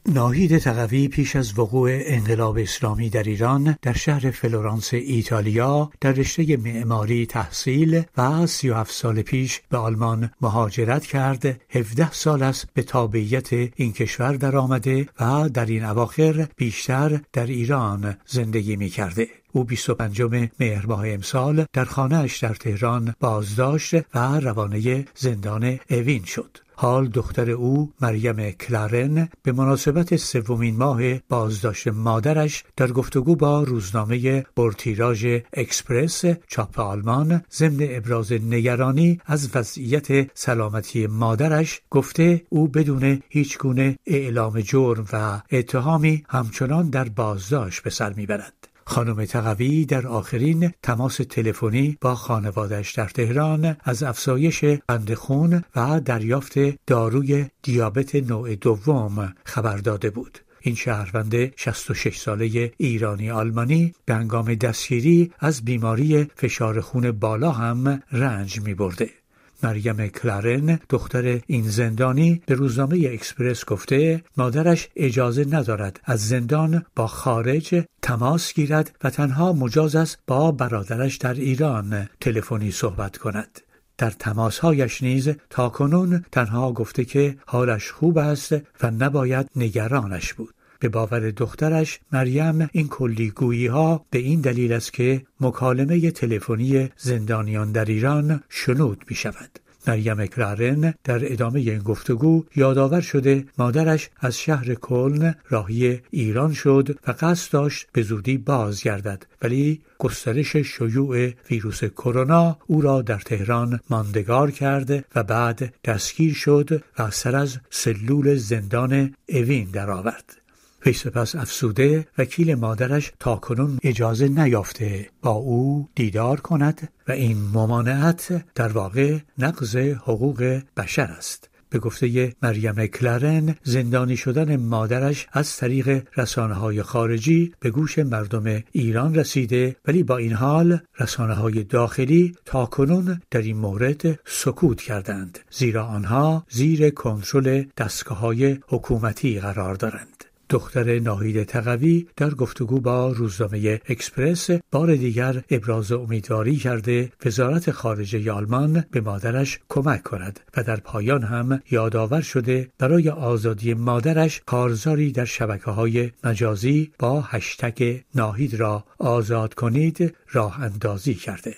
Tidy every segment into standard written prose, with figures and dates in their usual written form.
ناهید تقوی پیش از وقوع انقلاب اسلامی در ایران در شهر فلورانس ایتالیا در رشته معماری تحصیل و 37 سال پیش به آلمان مهاجرت کرد. 17 سال است به تابعیت این کشور در آمده و در این اواخر بیشتر در ایران زندگی می کرده. او 25 مهر ماه امسال در خانه‌اش در تهران بازداشت و روانه زندان اوین شد. حال دختر او مریم کلارن به مناسبت 3مین ماه بازداشت مادرش در گفتگو با روزنامه پرتیراژ اکسپرس چاپ آلمان ضمن ابراز نگرانی از وضعیت سلامتی مادرش گفته او بدون هیچگونه اعلام جرم و اتهامی همچنان در بازداشت به سر میبرد. خانم تقوی در آخرین تماس تلفنی با خانواده‌اش در تهران از افزایش قند خون و دریافت داروی دیابت نوع دوم خبر داده بود. این شهروند 66 ساله ایرانی آلمانی به هنگام دستگیری از بیماری فشار خون بالا هم رنج می برده. مریم کلارن دختر این زندانی به روزنامه اکسپرس گفته مادرش اجازه ندارد از زندان با خارج تماس گیرد و تنها مجاز است با برادرش در ایران تلفنی صحبت کند. در تماس‌هایش نیز تاکنون تنها گفته که حالش خوب است و نباید نگرانش بود. به باور دخترش مریم این کلیگویی‌ها به این دلیل است که مکالمه تلفنی زندانیان در ایران شنود می شود. مریم کلارن در ادامه این گفتگو یادآور شده مادرش از شهر کلن راهی ایران شد و قصد داشت به زودی بازگردد، ولی گسترش شیوع ویروس کرونا او را در تهران ماندگار کرد و بعد دستگیر شد و سر از سلول زندان اوین درآورد. وی سپس افسوده وکیل مادرش تاکنون اجازه نیافته با او دیدار کند و این ممانعت در واقع نقض حقوق بشر است. به گفته مریم کلارن زندانی شدن مادرش از طریق رسانه‌های خارجی به گوش مردم ایران رسیده، ولی با این حال رسانه‌های داخلی تاکنون در این مورد سکوت کردند، زیرا آنها زیر کنترل دستگاه‌های حکومتی قرار دارند. دختر ناهید تقوی در گفتگو با روزنامه اکسپرس بار دیگر ابراز امیدواری کرده وزارت خارجه آلمان به مادرش کمک کند و در پایان هم یادآور شده برای آزادی مادرش کارزاری در شبکه‌های مجازی با هشتگ ناهید را آزاد کنید راه اندازی کرده.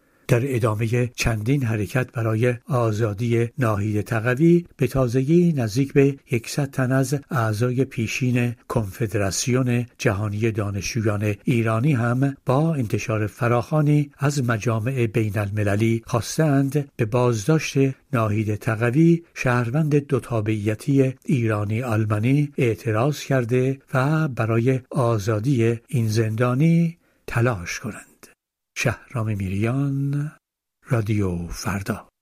در ادامه چندین حرکت برای آزادی ناهید تقوی به تازگی نزدیک به 100 تن از اعضای پیشین کنفدراسیون جهانی دانشجویان ایرانی هم با انتشار فراخوانی از مجامع بین المللی خواستند به بازداشت ناهید تقوی شهروند دو تابعیتی ایرانی آلمانی اعتراض کرده و برای آزادی این زندانی تلاش کنند. شهرام میریان، رادیو فردا.